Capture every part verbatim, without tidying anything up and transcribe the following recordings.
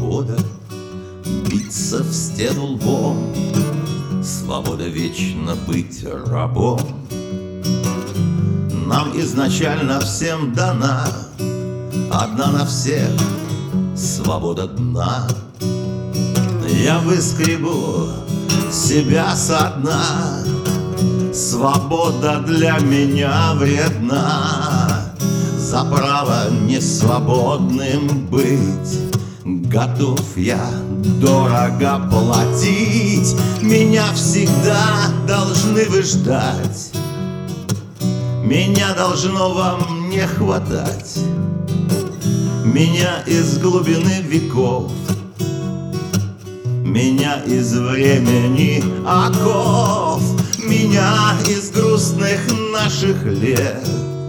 свобода биться в стену лбом, свобода вечно быть рабом. Нам изначально всем дана одна на всех свобода дна. Я выскребу себя со дна, свобода для меня вредна. За право несвободным быть готов я дорого платить. Меня всегда должны вы ждать, меня должно вам не хватать. Меня из глубины веков, меня из времени оков, меня из грустных наших лет,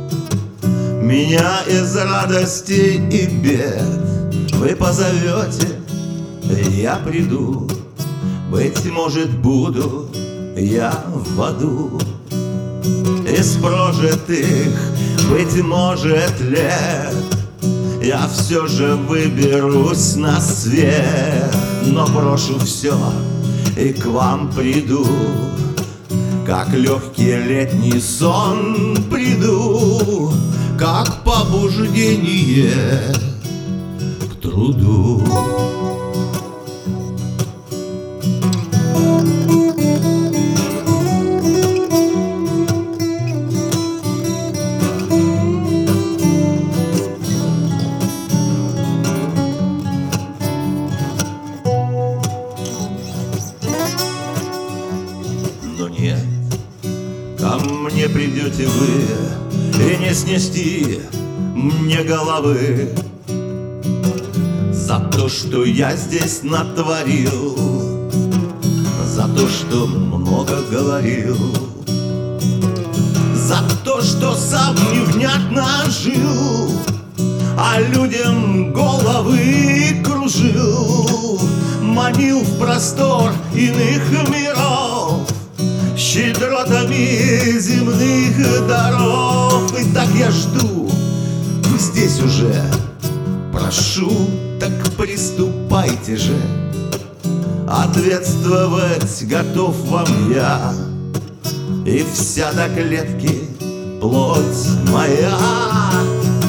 меня из радости и бед. Вы позовете, я приду, быть может, буду я в аду. Из прожитых, быть может, лет я все же выберусь на свет, но брошу все и к вам приду, как легкий летний сон приду, как побуждение к труду. Но нет, ко мне придете вы и не снести мне головы за то, что я здесь натворил, за то, что много говорил, за то, что сам невнятно жил, а людям головы кружил, манил в простор иных миров щедротами земных даров. И так я жду, вы здесь уже, прошу, так приступайте же. Ответствовать готов вам я, и вся до клетки плоть моя.